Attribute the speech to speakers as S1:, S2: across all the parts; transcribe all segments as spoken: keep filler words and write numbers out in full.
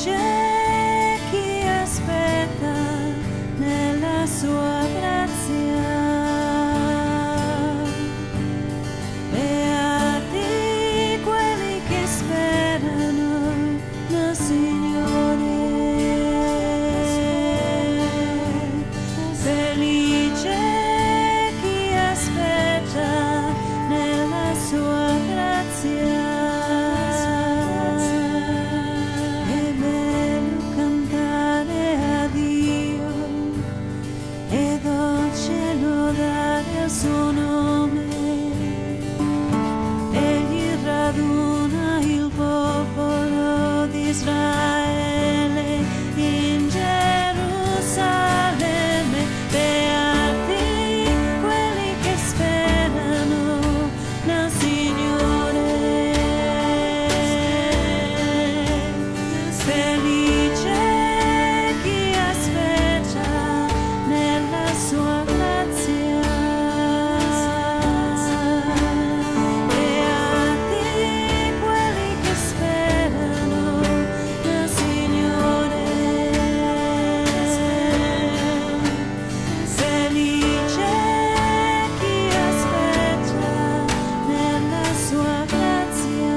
S1: Felice chi aspetta nella sua grazia. Beati quelli che sperano nel Signore. Felice chi aspetta nella sua grazia. È bello cantare a Dio, è dolce lodare il suo nome. Egli raduna il popolo di Israele in Gerusalemme. Beati quelli che sperano nel Signore. Felice chi aspetta nella sua grazia. Beati quelli che sperano nel Signore. Felice chi aspetta nella sua grazia.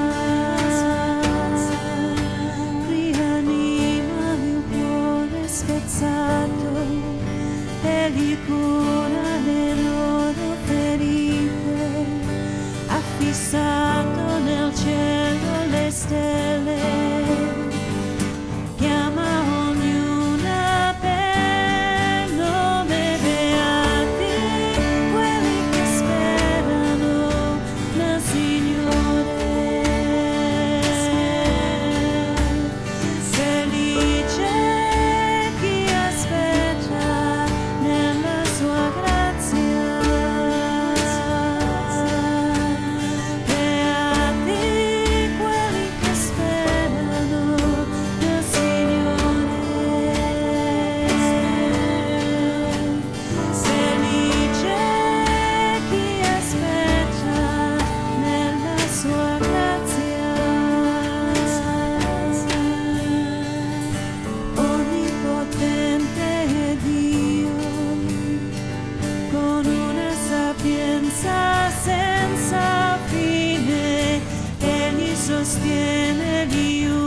S1: Rianima il cuore spezzato, egli cura le loro ferite. Ha fissato nel cielo le stelle, chiama ognuna per nome. Beati quelli che sperano nel Signore. Felice chi aspetta nella sua grazia. Beati quelli che sperano nel Signore. Felice chi aspetta nella sua grazia. Onnipotente è Dio, con una sapienza senza fine, egli sostiene gli